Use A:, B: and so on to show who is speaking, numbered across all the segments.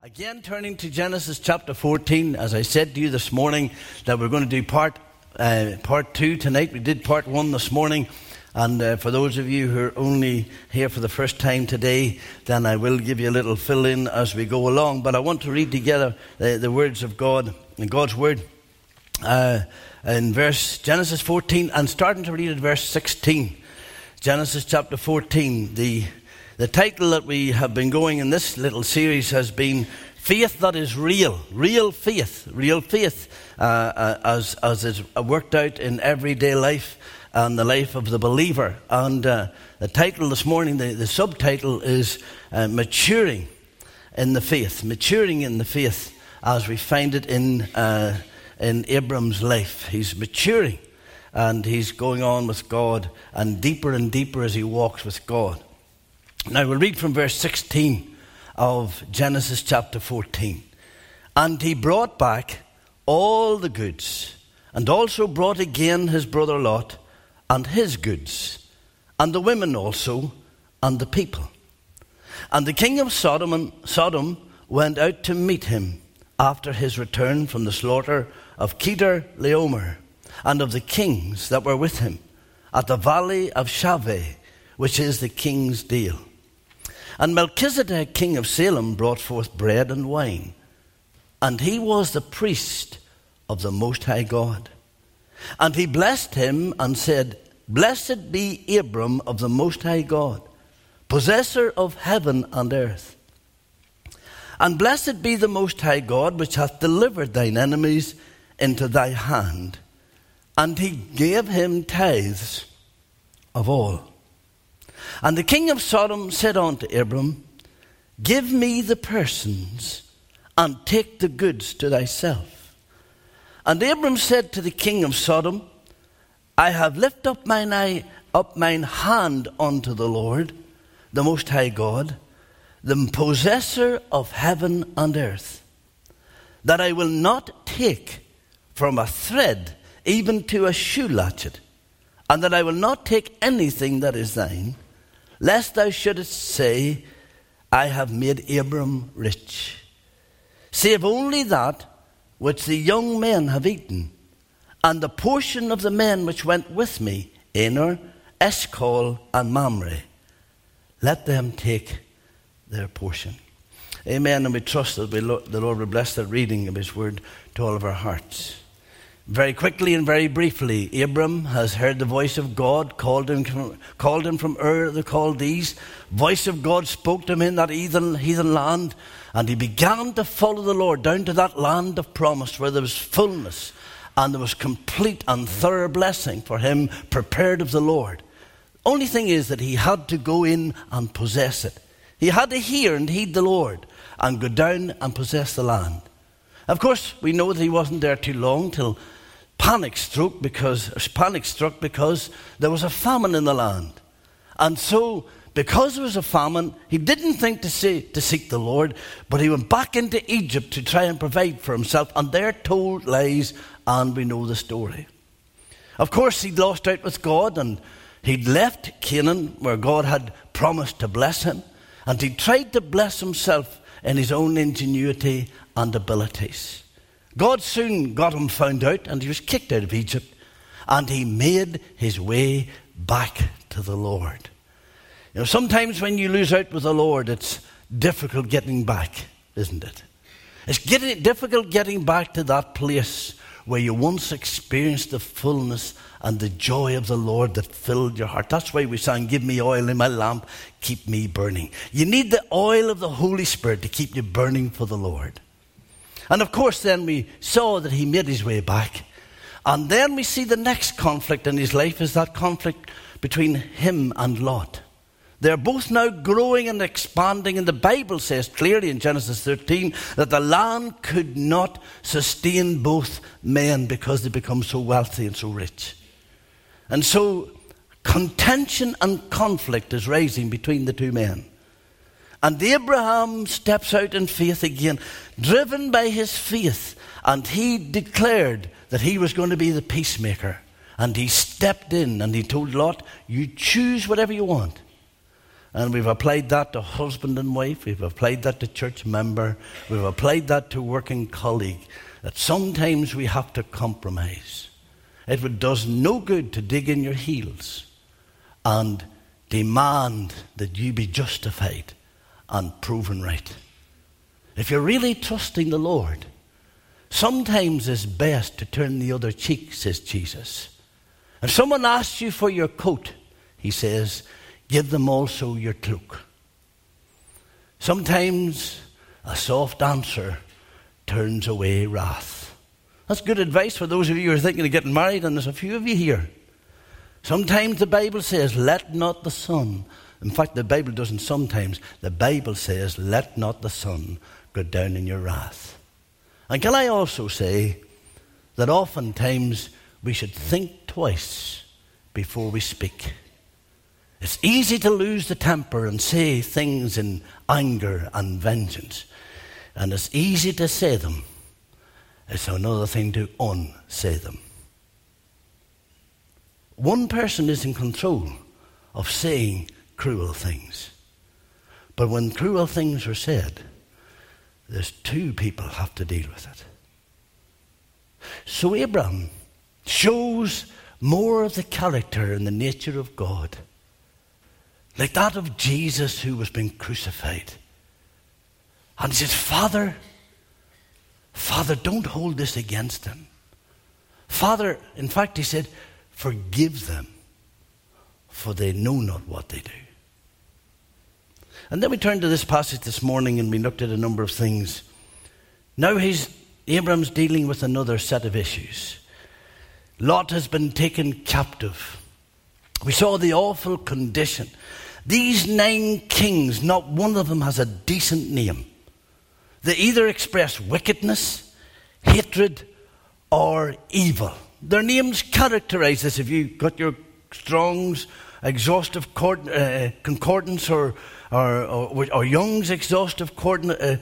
A: Again, turning to Genesis chapter 14, as I said to you this morning, that we're going to do part 2 tonight. We did part 1 this morning, and for those of you who are only here for the first time today, then I will give you a little fill-in as we go along. But I want to read together the words of God, God's Word, in Genesis 14, and starting to read at verse 16. Genesis chapter 14, The title that we have been going in this little series has been Faith That Is Real. Real faith as is worked out in everyday life and the life of the believer. And the title this morning, the subtitle is Maturing in the Faith. Maturing in the Faith as we find it in Abram's life. He's maturing and he's going on with God and deeper as he walks with God. Now we'll read from verse 16 of Genesis chapter 14. And he brought back all the goods, and also brought again his brother Lot, and his goods, and the women also, and the people. And the king of Sodom went out to meet him after his return from the slaughter of Kedar-laomer, and of the kings that were with him, at the valley of Shaveh, which is the king's dale. And Melchizedek, king of Salem, brought forth bread and wine. And he was the priest of the Most High God. And he blessed him and said, Blessed be Abram of the Most High God, possessor of heaven and earth. And blessed be the Most High God, which hath delivered thine enemies into thy hand. And he gave him tithes of all. And the king of Sodom said unto Abram, Give me the persons, and take the goods to thyself. And Abram said to the king of Sodom, I have lifted up mine hand unto the Lord, the Most High God, the possessor of heaven and earth, that I will not take from a thread even to a shoe latchet, and that I will not take anything that is thine, lest thou shouldest say, I have made Abram rich, save only that which the young men have eaten, and the portion of the men which went with me, Aner, Eshcol, and Mamre. Let them take their portion. Amen. And we trust that the Lord will bless the reading of his word to all of our hearts. Very quickly and very briefly, Abram has heard the voice of God, called him from Ur the Chaldees. Voice of God spoke to him in that heathen land, and he began to follow the Lord down to that land of promise where there was fullness and there was complete and thorough blessing for him prepared of the Lord. Only thing is that he had to go in and possess it. He had to hear and heed the Lord and go down and possess the land. Of course, we know that he wasn't there too long till panic struck because there was a famine in the land. And so, because there was a famine, he didn't think to seek the Lord, but he went back into Egypt to try and provide for himself, and there told lies, and we know the story. Of course, he'd lost out with God, and he'd left Canaan, where God had promised to bless him, and he tried to bless himself in his own ingenuity and abilities. God soon got him found out, and he was kicked out of Egypt, and he made his way back to the Lord. You know, sometimes when you lose out with the Lord, it's difficult getting back, isn't it? It's difficult getting back to that place where you once experienced the fullness and the joy of the Lord that filled your heart. That's why we sang, Give me oil in my lamp, keep me burning. You need the oil of the Holy Spirit to keep you burning for the Lord. And of course then we saw that he made his way back. And then we see the next conflict in his life is that conflict between him and Lot. They're both now growing and expanding, and the Bible says clearly in Genesis 13 that the land could not sustain both men because they become so wealthy and so rich. And so contention and conflict is rising between the two men. And Abraham steps out in faith again, driven by his faith, and he declared that he was going to be the peacemaker. And he stepped in and he told Lot, you choose whatever you want. And we've applied that to husband and wife. We've applied that to church member. We've applied that to working colleague. That sometimes we have to compromise. It does no good to dig in your heels and demand that you be justified and proven right. If you're really trusting the Lord, sometimes it's best to turn the other cheek, says Jesus. If someone asks you for your coat, he says, give them also your cloak. Sometimes a soft answer turns away wrath. That's good advice for those of you who are thinking of getting married, and there's a few of you here. Sometimes the Bible says, let not the sun. In fact, the Bible doesn't sometimes. The Bible says, let not the sun go down in your wrath. And can I also say that oftentimes we should think twice before we speak. It's easy to lose the temper and say things in anger and vengeance. And it's easy to say them. It's another thing to unsay them. One person is in control of saying cruel things. But when cruel things are said, there's two people who have to deal with it. So Abraham shows more of the character and the nature of God, like that of Jesus who was being crucified. And he says, Father, don't hold this against them. Father, in fact, he said, forgive them, for they know not what they do. And then we turned to this passage this morning and we looked at a number of things. Now Abraham's dealing with another set of issues. Lot has been taken captive. We saw the awful condition. These 9 kings, not one of them has a decent name. They either express wickedness, hatred, or evil. Their names characterize this. If you got your Strong's exhaustive concordance or Young's exhaustive concordance,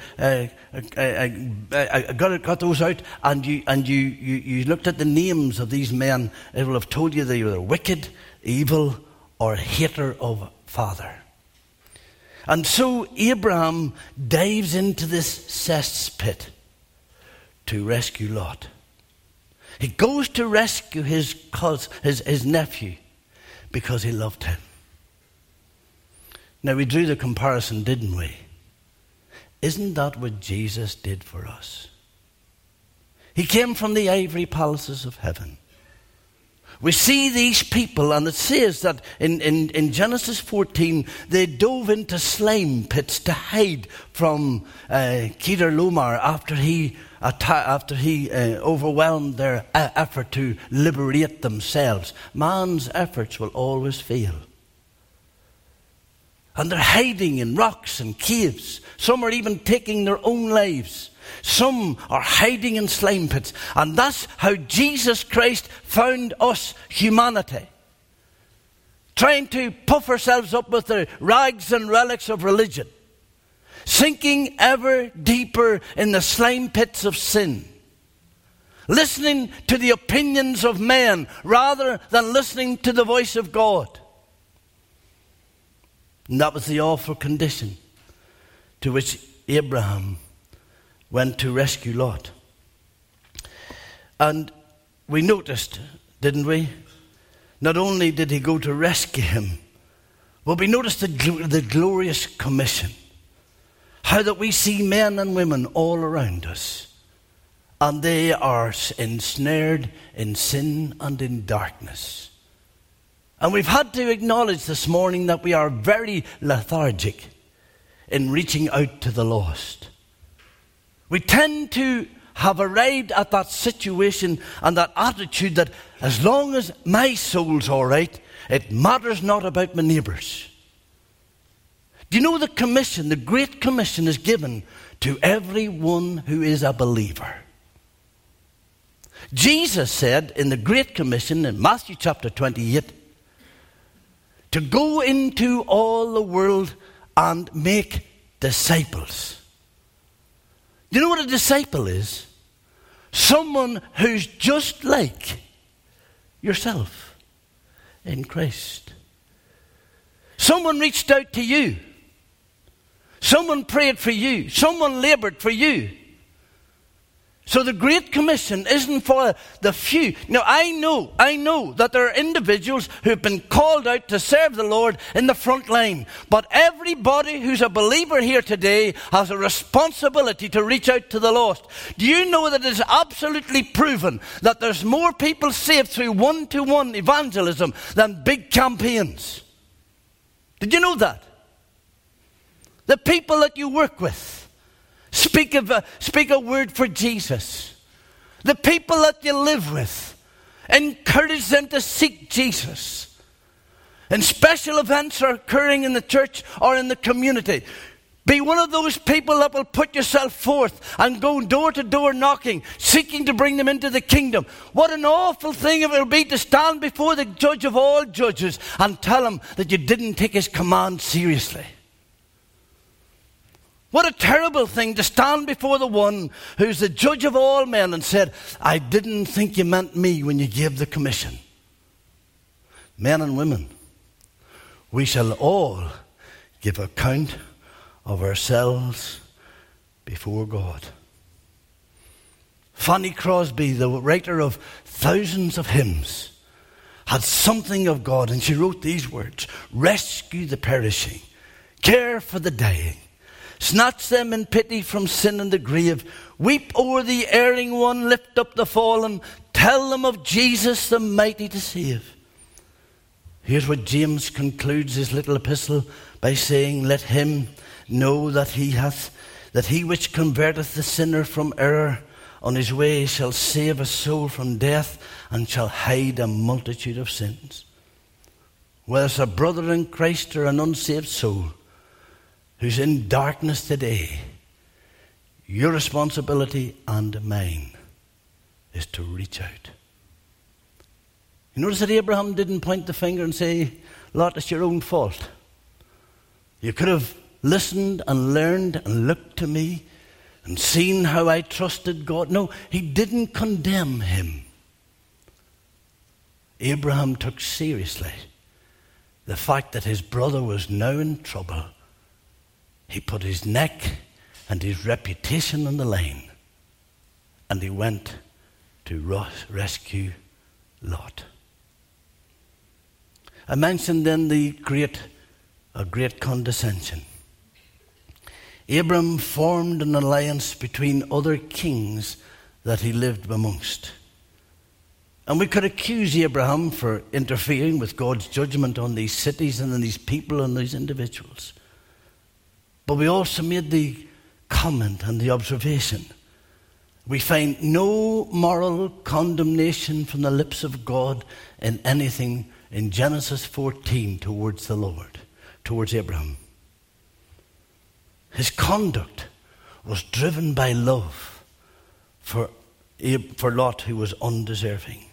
A: got those out, and you looked at the names of these men, it will have told you they were wicked, evil, or hater of father. And so Abraham dives into this cesspit to rescue Lot. He goes to rescue his nephew because he loved him. Now we drew the comparison, didn't we? Isn't that what Jesus did for us? He came from the ivory palaces of heaven. We see these people, and it says that in Genesis 14, they dove into slime pits to hide from Kedorlaomer after he overwhelmed their effort to liberate themselves. Man's efforts will always fail. And they're hiding in rocks and caves. Some are even taking their own lives. Some are hiding in slime pits. And that's how Jesus Christ found us, humanity. Trying to puff ourselves up with the rags and relics of religion. Sinking ever deeper in the slime pits of sin. Listening to the opinions of men rather than listening to the voice of God. And that was the awful condition to which Abraham went to rescue Lot. And we noticed, didn't we? Not only did he go to rescue him, but we noticed the glorious commission. How that we see men and women all around us, and they are ensnared in sin and in darkness. And we've had to acknowledge this morning that we are very lethargic in reaching out to the lost. We tend to have arrived at that situation and that attitude that as long as my soul's all right, it matters not about my neighbours. Do you know the commission, the Great Commission, is given to everyone who is a believer? Jesus said in the Great Commission in Matthew chapter 28, to go into all the world and make disciples. Do you know what a disciple is? Someone who's just like yourself in Christ. Someone reached out to you. Someone prayed for you. Someone labored for you. So the Great Commission isn't for the few. Now, I know that there are individuals who have been called out to serve the Lord in the front line. But everybody who's a believer here today has a responsibility to reach out to the lost. Do you know that it is absolutely proven that there's more people saved through one-to-one evangelism than big campaigns? Did you know that? The people that you work with, speak a word for Jesus. The people that you live with, encourage them to seek Jesus. And special events are occurring in the church or in the community. Be one of those people that will put yourself forth and go door to door knocking, seeking to bring them into the kingdom. What an awful thing it will be to stand before the judge of all judges and tell him that you didn't take his command seriously. What a terrible thing to stand before the one who's the judge of all men and said, I didn't think you meant me when you gave the commission. Men and women, we shall all give account of ourselves before God. Fanny Crosby, the writer of thousands of hymns, had something of God, and she wrote these words: rescue the perishing, care for the dying, snatch them in pity from sin and the grave. Weep o'er the erring one, lift up the fallen. Tell them of Jesus, the mighty to save. Here's what James concludes his little epistle by saying, let him know that he which converteth the sinner from error on his way shall save a soul from death and shall hide a multitude of sins. Whether it's a brother in Christ or an unsaved soul who's in darkness today, your responsibility and mine is to reach out. You notice that Abraham didn't point the finger and say, Lot, it's your own fault. You could have listened and learned and looked to me and seen how I trusted God. No, he didn't condemn him. Abraham took seriously the fact that his brother was now in trouble. He put his neck and his reputation on the line, and he went to rescue Lot. I mentioned then a great condescension. Abram formed an alliance between other kings that he lived amongst. And we could accuse Abraham for interfering with God's judgment on these cities and on these people and these individuals. But we also made the comment and the observation. We find no moral condemnation from the lips of God in anything in Genesis 14 towards the Lord, towards Abraham. His conduct was driven by love for Lot, who was undeserving.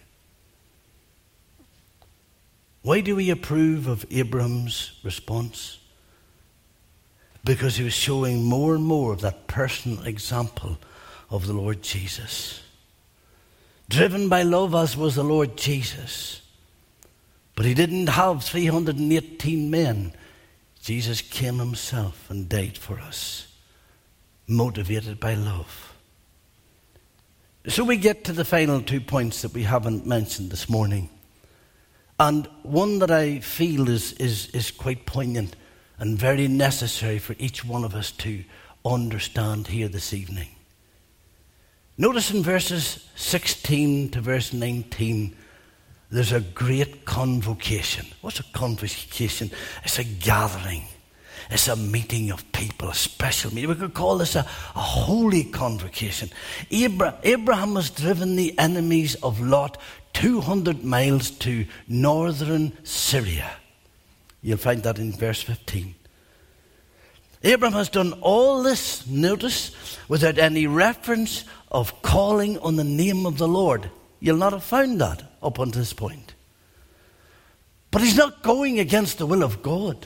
A: Why do we approve of Abraham's response? Because he was showing more and more of that personal example of the Lord Jesus. Driven by love as was the Lord Jesus. But he didn't have 318 men. Jesus came himself and died for us, motivated by love. So we get to the final 2 points that we haven't mentioned this morning. And one that I feel is quite poignant and very necessary for each one of us to understand here this evening. Notice in verses 16 to verse 19, there's a great convocation. What's a convocation? It's a gathering. It's a meeting of people, a special meeting. We could call this a holy convocation. Abraham has driven the enemies of Lot 200 miles to northern Syria. You'll find that in verse 15. Abraham has done all this, notice, without any reference of calling on the name of the Lord. You'll not have found that up until this point. But he's not going against the will of God.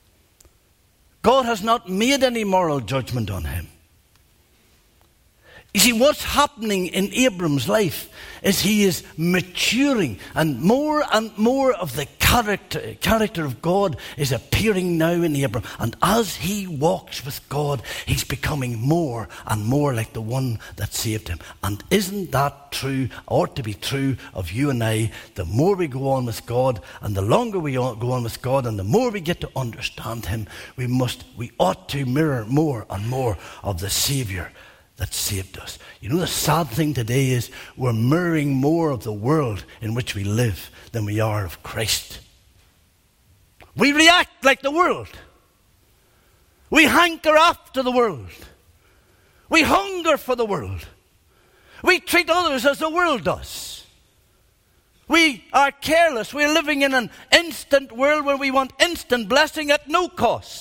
A: God has not made any moral judgment on him. You see, what's happening in Abram's life is he is maturing, and more of the character of God is appearing now in Abram. And as he walks with God, he's becoming more and more like the one that saved him. And isn't that true, ought to be true of you and I? The more we go on with God, and the longer we go on with God, and the more we get to understand him, we ought to mirror more and more of the Saviour that saved us. You know, the sad thing today is we're mirroring more of the world in which we live than we are of Christ. We react like the world. We hanker after the world. We hunger for the world. We treat others as the world does. We are careless. We're living in an instant world where we want instant blessing at no cost.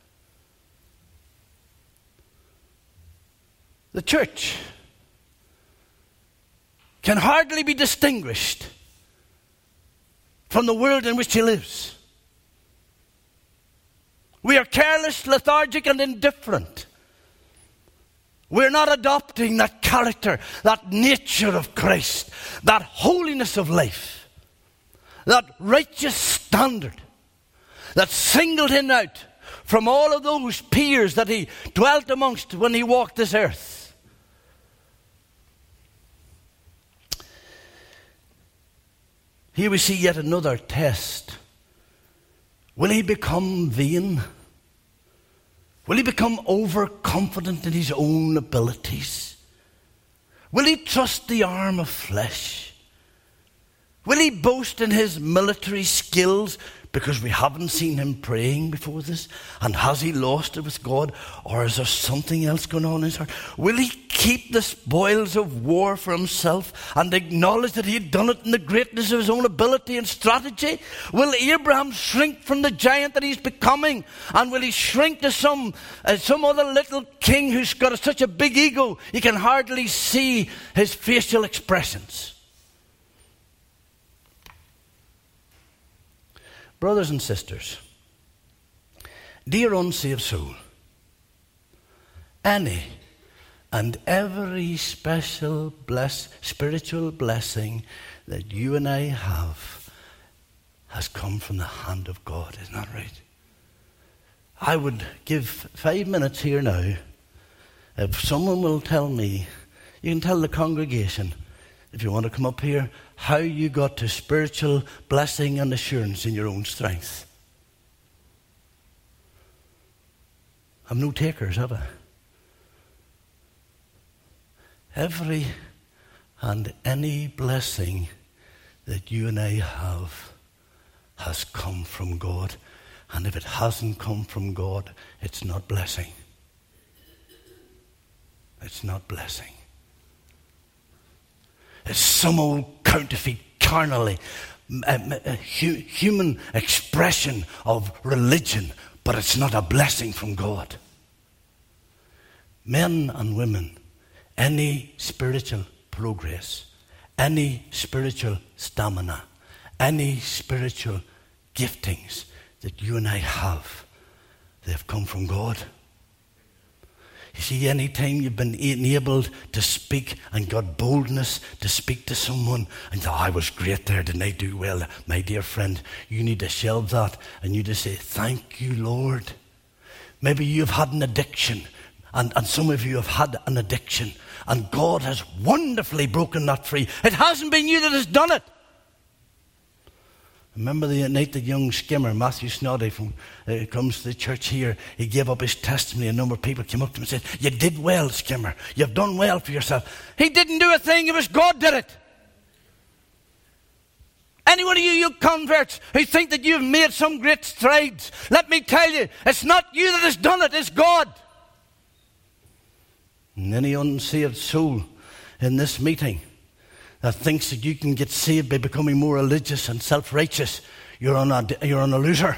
A: The church can hardly be distinguished from the world in which she lives. We are careless, lethargic, and indifferent. We're not adopting that character, that nature of Christ, that holiness of life, that righteous standard that singled him out from all of those peers that he dwelt amongst when he walked this earth. Here we see yet another test. Will he become vain? Will he become overconfident in his own abilities? Will he trust the arm of flesh? Will he boast in his military skills because we haven't seen him praying before this? And has he lost it with God? Or is there something else going on in his heart? Will he keep the spoils of war for himself and acknowledge that he had done it in the greatness of his own ability and strategy? Will Abraham shrink from the giant that he's becoming? And will he shrink to some other little king who's got such a big ego you can hardly see his facial expressions? Brothers and sisters, dear unsaved soul, any and every spiritual blessing that you and I have has come from the hand of God. Isn't that right? I would give 5 minutes here now if someone will tell me, you can tell the congregation, if you want to come up here, how you got to spiritual blessing and assurance in your own strength. I've no takers, have I? Every and any blessing that you and I have has come from God. And if it hasn't come from God, it's not blessing. It's not blessing. It's some old counterfeit, carnally, human expression of religion, but it's not a blessing from God. Men and women, any spiritual progress, any spiritual stamina, any spiritual giftings that you and I have, they've come from God. You see, any time you've been enabled to speak and got boldness to speak to someone and I was great there, didn't I do well? My dear friend, you need to shelve that and you just say, thank you, Lord. Maybe you've had an addiction and some of you have had an addiction and God has wonderfully broken that free. It hasn't been you that has done it. Remember the night that young skimmer, Matthew Snoddy, comes to the church here. He gave up his testimony. A number of people came up to him and said, you did well, skimmer. You've done well for yourself. He didn't do a thing. It was God did it. Any one of you converts who think that you've made some great strides, let me tell you, it's not you that has done it. It's God. And any unsaved soul in this meeting that thinks that you can get saved by becoming more religious and self-righteous, you're on a loser.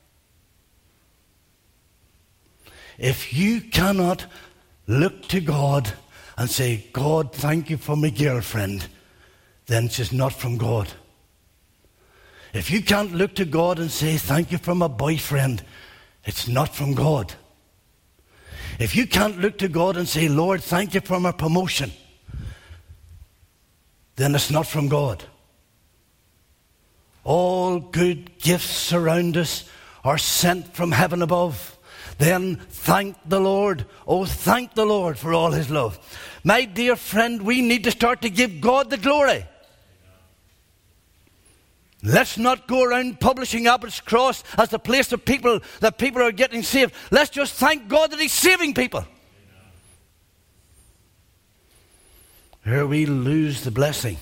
A: If you cannot look to God and say, God, thank you for my girlfriend, then she's not from God. If you can't look to God and say, thank you for my boyfriend, it's not from God. If you can't look to God and say, Lord, thank you for my promotion, then it's not from God. All good gifts around us are sent from heaven above. Then thank the Lord. Oh, thank the Lord for all his love. My dear friend, we need to start to give God the glory. Let's not go around publishing Abbott's Cross as the place of people that people are getting saved. Let's just thank God that he's saving people. Here we lose the blessing.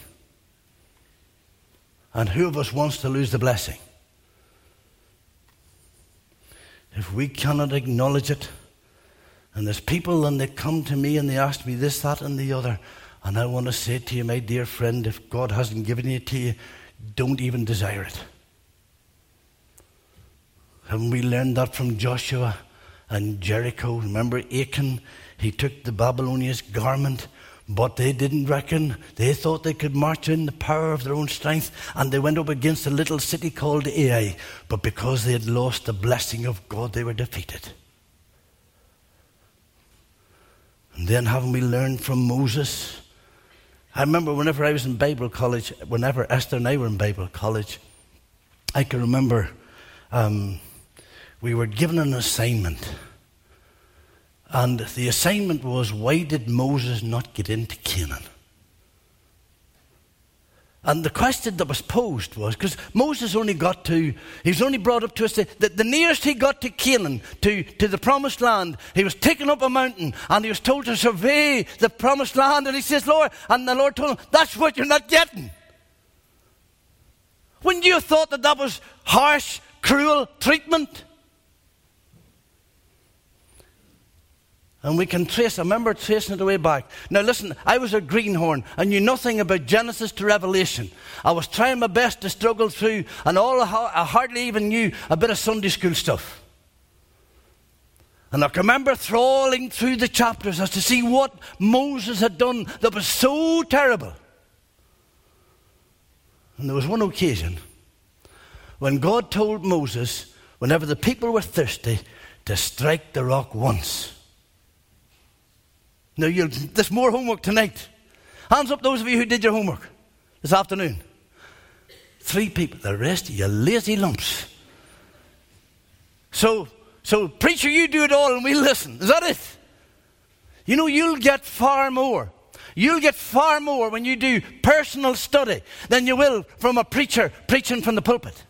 A: And who of us wants to lose the blessing? If we cannot acknowledge it, and there's people and they come to me and they ask me this, that and the other, and I want to say to you, my dear friend, if God hasn't given it to you, don't even desire it. Haven't we learned that from Joshua and Jericho? Remember Achan? He took the Babylonians' garment, but they didn't reckon. They thought they could march in the power of their own strength, and they went up against a little city called Ai. But because they had lost the blessing of God, they were defeated. And then haven't we learned from Moses? I remember whenever I was in Bible college, whenever Esther and I were in Bible college, I can remember we were given an assignment. And the assignment was, why did Moses not get into Canaan? And the question that was posed was, because Moses he was only brought up to us, the nearest he got to Canaan, to the promised land, he was taken up a mountain and he was told to survey the promised land. And he says, Lord, and the Lord told him, that's what you're not getting. Wouldn't you have thought that was harsh, cruel treatment? And we can trace, I remember tracing it way back. Now listen, I was a greenhorn. I knew nothing about Genesis to Revelation. I was trying my best to struggle through, and I hardly even knew a bit of Sunday school stuff. And I can remember trawling through the chapters as to see what Moses had done that was so terrible. And there was one occasion when God told Moses, whenever the people were thirsty, to strike the rock once. Now, there's more homework tonight. Hands up those of you who did your homework this afternoon. 3 people. The rest of you lazy lumps. So preacher, you do it all and we'll listen. Is that it? You know, you'll get far more. You'll get far more when you do personal study than you will from a preacher preaching from the pulpit.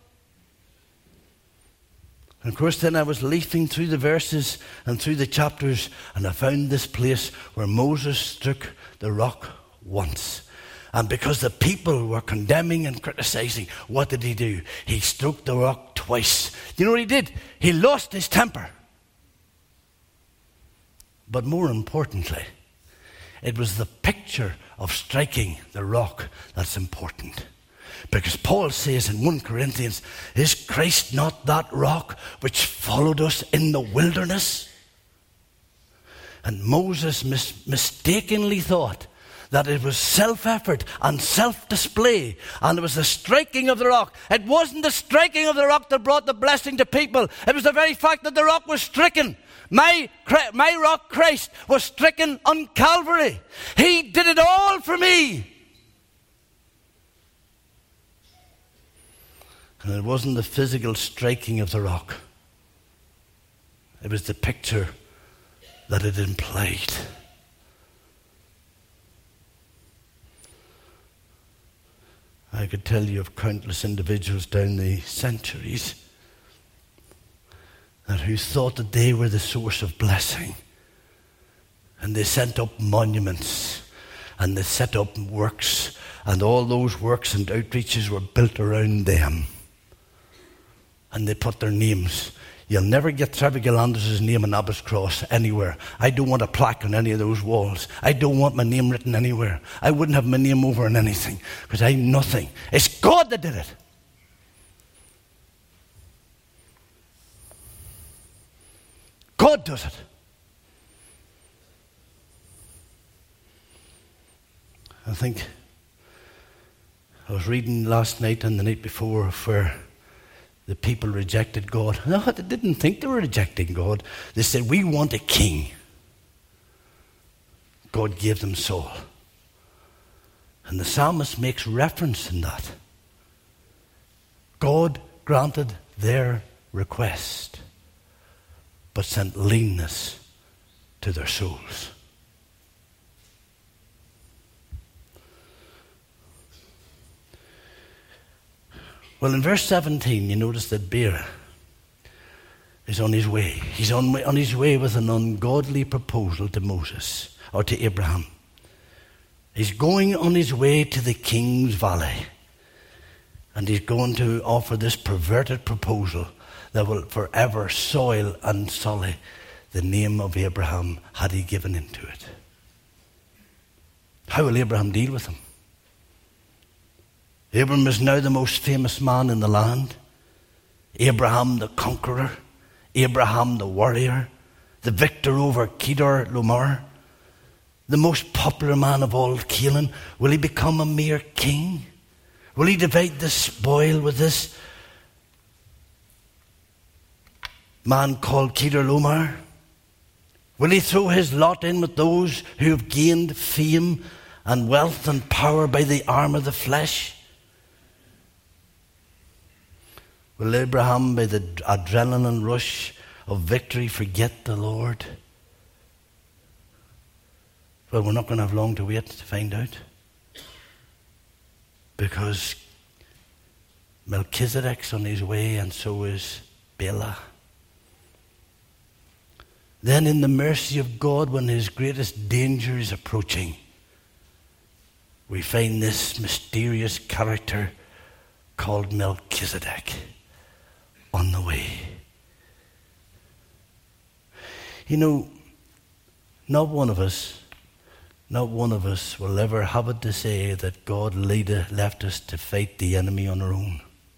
A: And of course, then I was leafing through the verses and through the chapters, and I found this place where Moses struck the rock once. And because the people were condemning and criticizing, what did he do? He struck the rock twice. You know what he did? He lost his temper. But more importantly, it was the picture of striking the rock that's important. Because Paul says in 1 Corinthians, is Christ not that rock which followed us in the wilderness? And Moses mistakenly thought that it was self-effort and self-display, and it was the striking of the rock. It wasn't the striking of the rock that brought the blessing to people. It was the very fact that the rock was stricken. My rock, Christ, was stricken on Calvary. He did it all for me. And it wasn't the physical striking of the rock. It was the picture that it implied. I could tell you of countless individuals down the centuries that who thought that they were the source of blessing. And they set up monuments and they set up works, and all those works and outreaches were built around them. And they put their names. You'll never get Trevigal Anders's name in Abbott's Cross anywhere. I don't want a plaque on any of those walls. I don't want my name written anywhere. I wouldn't have my name over on anything because I have nothing. It's God that did it. God does it. I think I was reading last night and the night before where the people rejected God. No, they didn't think they were rejecting God. They said, we want a king. God gave them Saul. And the psalmist makes reference in that. God granted their request, but sent leanness to their souls. Well, in verse 17, you notice that Bera is on his way. He's on his way with an ungodly proposal to Moses, or to Abraham. He's going on his way to the king's valley. And he's going to offer this perverted proposal that will forever soil and sully the name of Abraham had he given into it. How will Abraham deal with him? Abraham is now the most famous man in the land. Abraham the conqueror. Abraham the warrior. The victor over Kedar Laomer. The most popular man of all Canaan. Will he become a mere king? Will he divide the spoil with this man called Kedar Laomer? Will he throw his lot in with those who have gained fame and wealth and power by the arm of the flesh? Will Abraham, by the adrenaline rush of victory, forget the Lord? Well, we're not going to have long to wait to find out. Because Melchizedek's on his way, and so is Bela. Then in the mercy of God, when his greatest danger is approaching, we find this mysterious character called Melchizedek on the way. You know, not one of us will ever have it to say that God left us to fight the enemy on our own.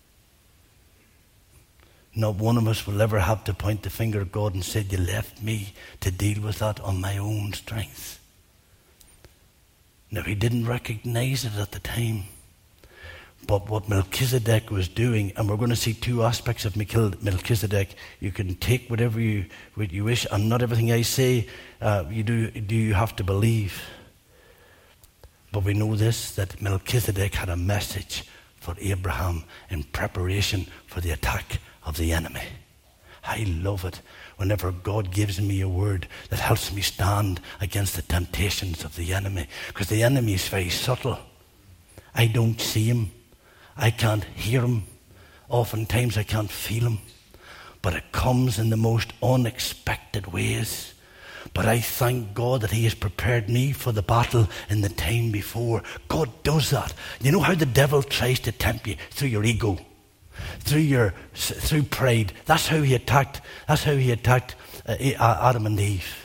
A: Not one of us will ever have to point the finger at God and say, you left me to deal with that on my own strength. Now, he didn't recognize it at the time. But what Melchizedek was doing, and we're going to see two aspects of Melchizedek. You can take whatever you wish, and not everything I say you have to believe. But we know this, that Melchizedek had a message for Abraham in preparation for the attack of the enemy. I love it whenever God gives me a word that helps me stand against the temptations of the enemy. Because the enemy is very subtle. I don't see him. I can't hear him. Oftentimes I can't feel him. But it comes in the most unexpected ways. But I thank God that he has prepared me for the battle in the time before. God does that. You know how the devil tries to tempt you? Through your ego. Through pride. That's how he attacked Adam and Eve.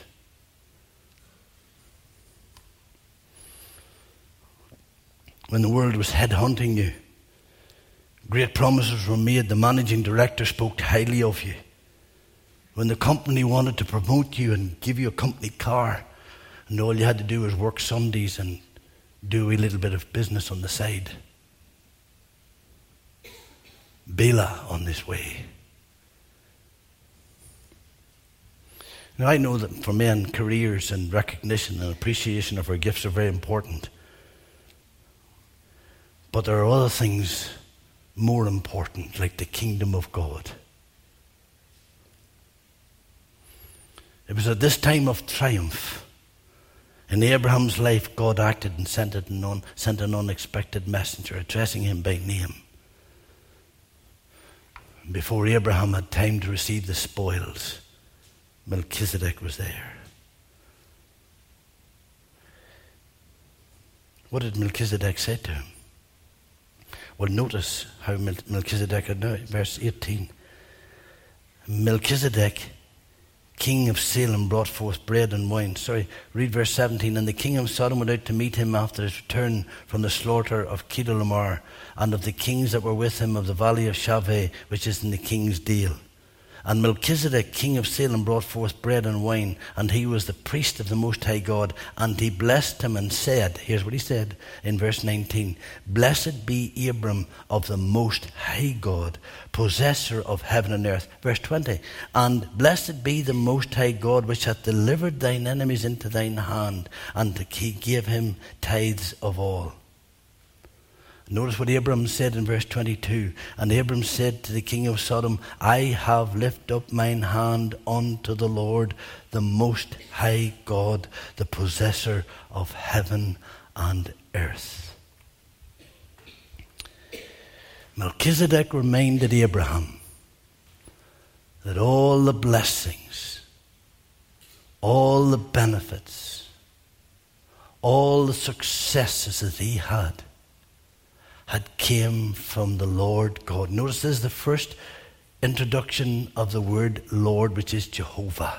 A: When the world was headhunting you, great promises were made. The managing director spoke highly of you. When the company wanted to promote you and give you a company car, and all you had to do was work Sundays and do a little bit of business on the side. Bela on this way. Now, I know that for men, careers and recognition and appreciation of our gifts are very important. But there are other things more important, like the kingdom of God. It was at this time of triumph in Abraham's life, God acted and sent an unexpected messenger, addressing him by name. Before Abraham had time to receive the spoils, Melchizedek was there. What did Melchizedek say to him? Well, notice how Melchizedek had now, verse 18. Melchizedek, king of Salem, brought forth bread and wine. Read verse 17. And the king of Sodom went out to meet him after his return from the slaughter of Kedar Laomer, and of the kings that were with him of the valley of Shaveh, which is in the king's dale. And Melchizedek, king of Salem, brought forth bread and wine, and he was the priest of the Most High God. And he blessed him and said, here's what he said in verse 19, Blessed be Abram of the Most High God, possessor of heaven and earth. Verse 20, and blessed be the Most High God, which hath delivered thine enemies into thine hand, and he gave him tithes of all. Notice what Abram said in verse 22. And Abram said to the king of Sodom, I have lifted up mine hand unto the Lord, the Most High God, the possessor of heaven and earth. Melchizedek reminded Abraham that all the blessings, all the benefits, all the successes that he had came from the Lord God. Notice this is the first introduction of the word Lord, which is Jehovah.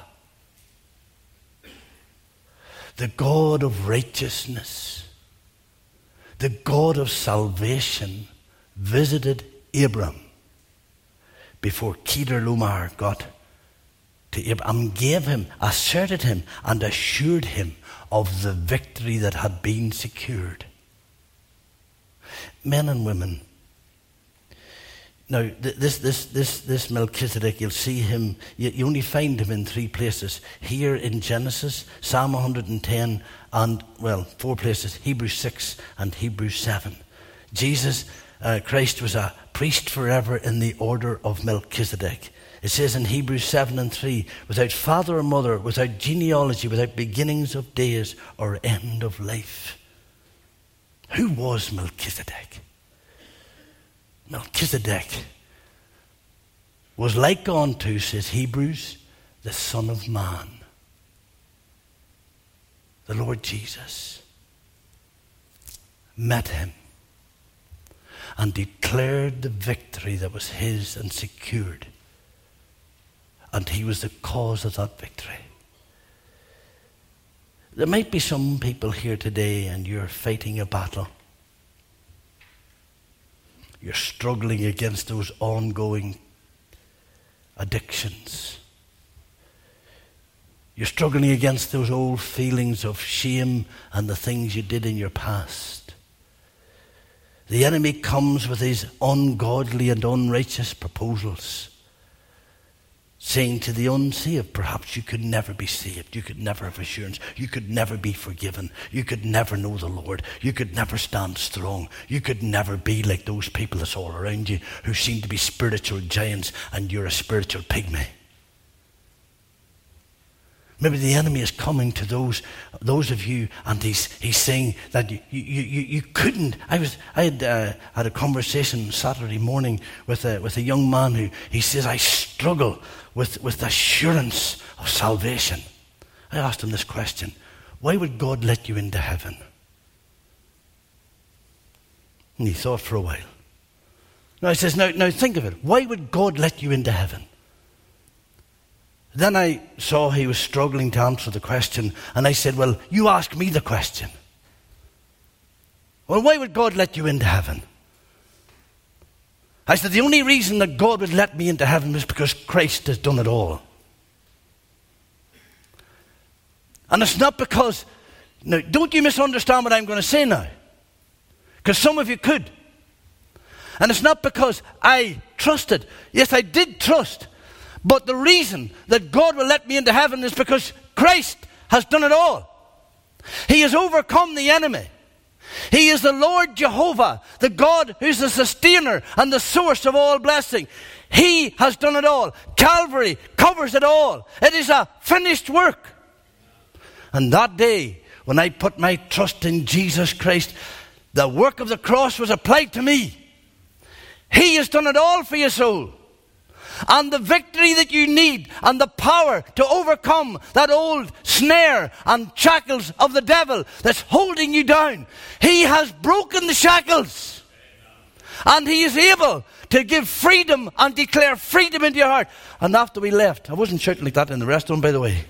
A: The God of righteousness, the God of salvation, visited Abram before Kedar-Laomer got to Abraham and gave him, asserted him, and assured him of the victory that had been secured. Men and women. Now, this Melchizedek, you'll see him, you only find him in 3 places. Here in Genesis, Psalm 110, and, 4 places, Hebrews 6 and Hebrews 7. Jesus Christ was a priest forever in the order of Melchizedek. It says in Hebrews 7 and 3, without father or mother, without genealogy, without beginnings of days or end of life. Who was Melchizedek? Melchizedek was like unto, says Hebrews, the Son of Man, the Lord Jesus, met him and declared the victory that was his and secured. And he was the cause of that victory. There might be some people here today and you're fighting a battle. You're struggling against those ongoing addictions. You're struggling against those old feelings of shame and the things you did in your past. The enemy comes with his ungodly and unrighteous proposals, saying to the unsaved, perhaps you could never be saved. You could never have assurance. You could never be forgiven. You could never know the Lord. You could never stand strong. You could never be like those people that's all around you who seem to be spiritual giants and you're a spiritual pygmy. Maybe the enemy is coming to those of you, and he's saying that you couldn't. I had a conversation Saturday morning with a young man who he says, I struggle with the assurance of salvation. I asked him this question: why would God let you into heaven? And he thought for a while. Now he says, now think of it. Why would God let you into heaven? Then I saw he was struggling to answer the question, and I said, well, you ask me the question. Well, why would God let you into heaven? I said, the only reason that God would let me into heaven was because Christ has done it all. And it's not because, now, don't you misunderstand what I'm going to say now, because some of you could. And it's not because I trusted. Yes, I did trust. But the reason that God will let me into heaven is because Christ has done it all. He has overcome the enemy. He is the Lord Jehovah, the God who's the sustainer and the source of all blessing. He has done it all. Calvary covers it all. It is a finished work. And that day, when I put my trust in Jesus Christ, the work of the cross was applied to me. He has done it all for your soul. And the victory that you need and the power to overcome that old snare and shackles of the devil that's holding you down. He has broken the shackles. And he is able to give freedom and declare freedom into your heart. And after we left, I wasn't shouting like that in the restaurant, by the way.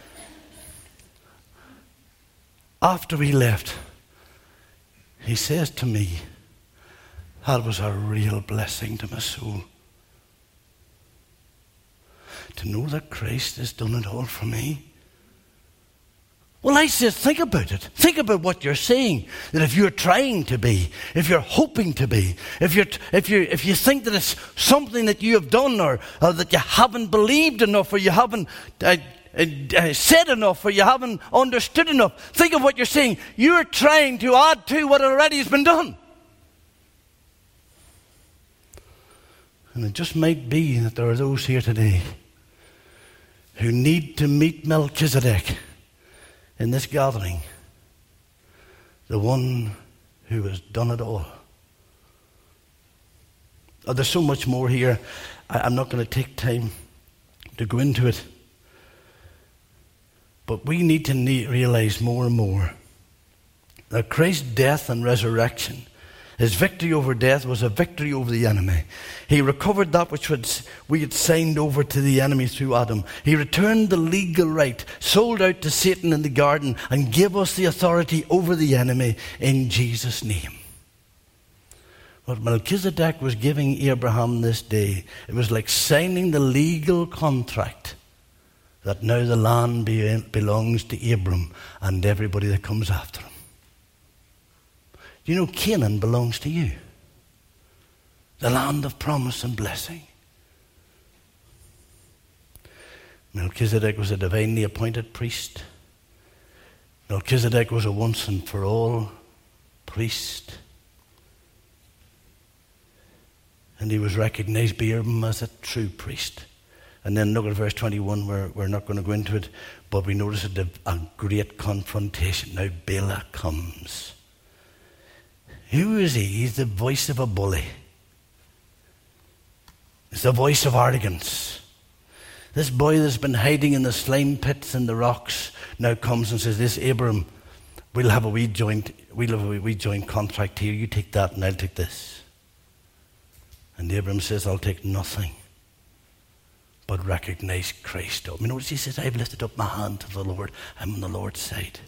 A: After we left, he says to me, that was a real blessing to my soul. to know that Christ has done it all for me. Well, I said, think about it. Think about what you're saying. That if you're trying to be, if you're hoping to be, if you think that it's something that you have done, or that you haven't believed enough, or you haven't said enough, or you haven't understood enough, think of what you're saying. You're trying to add to what already has been done. And it just might be that there are those here today who need to meet Melchizedek in this gathering, the one who has done it all. Oh, there's so much more here. I'm not going to take time to go into it. But we need to realize more and more that Christ's death and resurrection, his victory over death, was a victory over the enemy. He recovered that which we had signed over to the enemy through Adam. He returned the legal right, sold out to Satan in the garden, and gave us the authority over the enemy in Jesus' name. What Melchizedek was giving Abraham this day, it was like signing the legal contract that now the land belongs to Abram and everybody that comes after him. You know, Canaan belongs to you. The land of promise and blessing. Melchizedek was a divinely appointed priest. Melchizedek was a once and for all priest. And he was recognized by Abram as a true priest. And then look at verse 21, we're not going to go into it, but we notice a great confrontation. Now Bela comes. Who is he? He's the voice of a bully. It's the voice of arrogance. This boy that's been hiding in the slime pits and the rocks now comes and says, this Abram, we'll have a wee joint contract here. You take that and I'll take this. And Abram says, I'll take nothing but recognize Christ. You know what he says? I've lifted up my hand to the Lord. I'm on the Lord's side.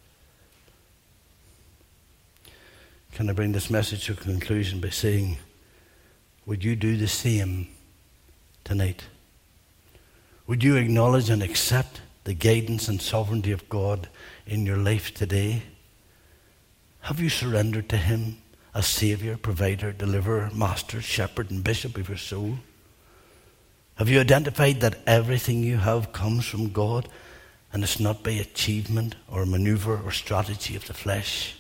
A: Can I bring this message to a conclusion by saying, would you do the same tonight? Would you acknowledge and accept the guidance and sovereignty of God in your life today? Have you surrendered to him as Savior, provider, deliverer, master, shepherd, and bishop of your soul? Have you identified that everything you have comes from God, and it's not by achievement or maneuver or strategy of the flesh?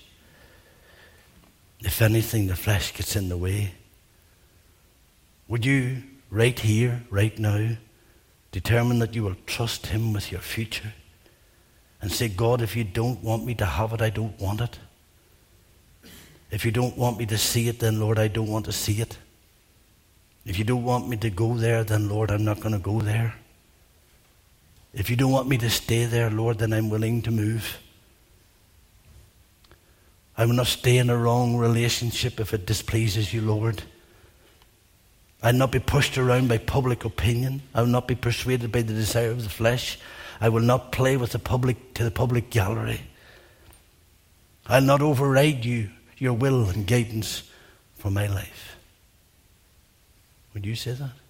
A: If anything, the flesh gets in the way. Would you, right here, right now, determine that you will trust him with your future and say, God, if you don't want me to have it, I don't want it. If you don't want me to see it, then Lord, I don't want to see it. If you don't want me to go there, then Lord, I'm not going to go there. If you don't want me to stay there, Lord, then I'm willing to move. I will not stay in a wrong relationship if it displeases you, Lord. I will not be pushed around by public opinion. I will not be persuaded by the desire of the flesh. I will not play with the public gallery. I will not override your will and guidance for my life. Would you say that?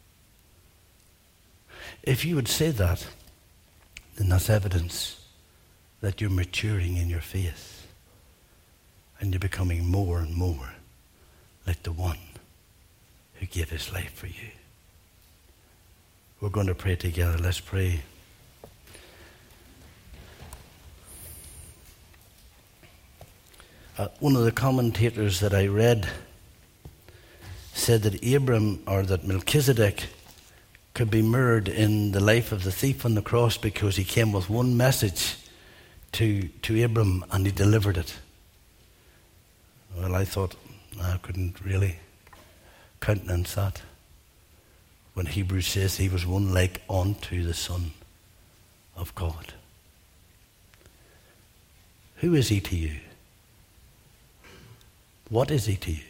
A: If you would say that, then that's evidence that you're maturing in your faith. And you're becoming more and more like the one who gave his life for you. We're going to pray together. Let's pray. One of the commentators that I read said that that Melchizedek could be mirrored in the life of the thief on the cross because he came with one message to Abram and he delivered it. Well, I thought I couldn't really countenance that when Hebrews says he was one like unto the Son of God. Who is he to you? What is he to you?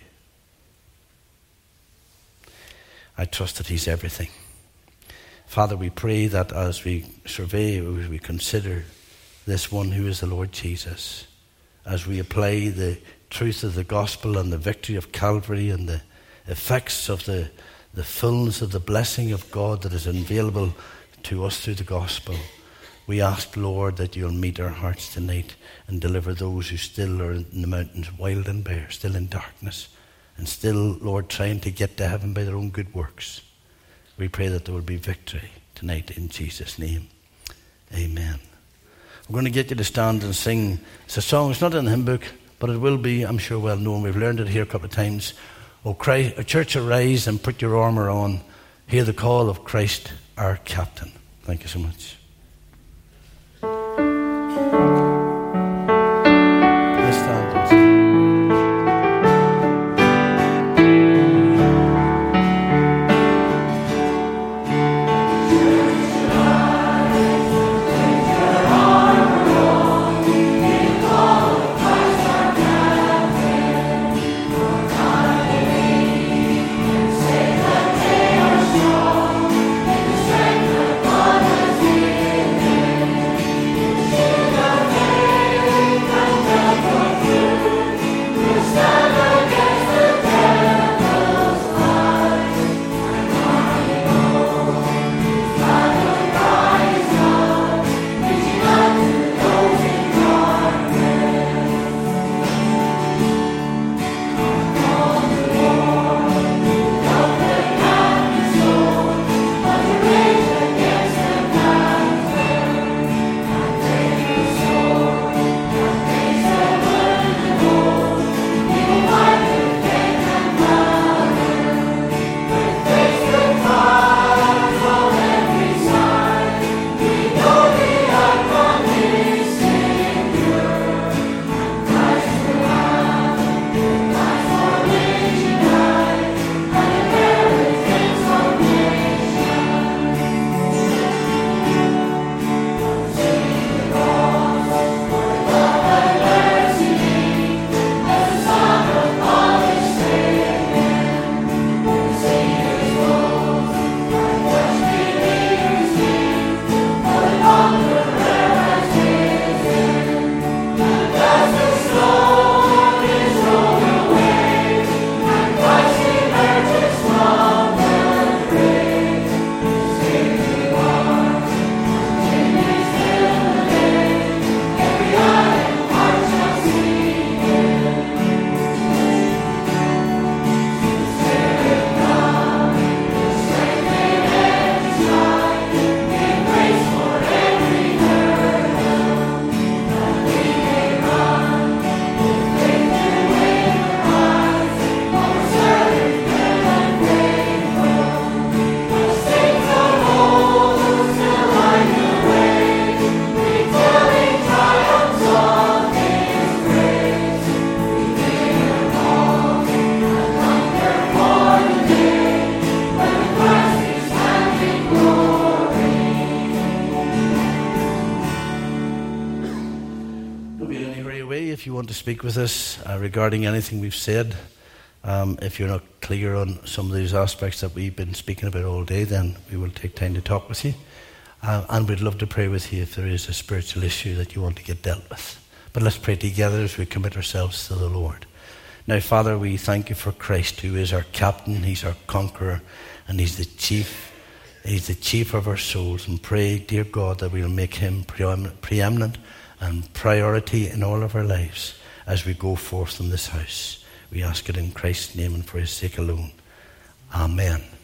A: I trust that he's everything. Father, we pray that as we survey, as we consider this one who is the Lord Jesus, as we apply the truth of the gospel and the victory of Calvary and the effects of the the fullness of the blessing of God that is available to us through the gospel. We ask, Lord, that you'll meet our hearts tonight and deliver those who still are in the mountains, wild and bare, still in darkness, and still, Lord, trying to get to heaven by their own good works. We pray that there will be victory tonight in Jesus' name. Amen. We're going to get you to stand and sing. It's a song, it's not in the hymn book, but it will be, I'm sure, well known. We've learned it here a couple of times. O Christ, church, arise and put your armour on. Hear the call of Christ, our captain. Thank you so much. Let's stand and sing. To speak with us regarding anything we've said. If you're not clear on some of these aspects that we've been speaking about all day, then we will take time to talk with you. And we'd love to pray with you if there is a spiritual issue that you want to get dealt with. But let's pray together as we commit ourselves to the Lord. Now, Father, we thank you for Christ, who is our captain, he's our conqueror, and he's the chief. He's the chief of our souls. And pray, dear God, that we'll make him preeminent and priority in all of our lives as we go forth from this house. We ask it in Christ's name and for his sake alone. Amen.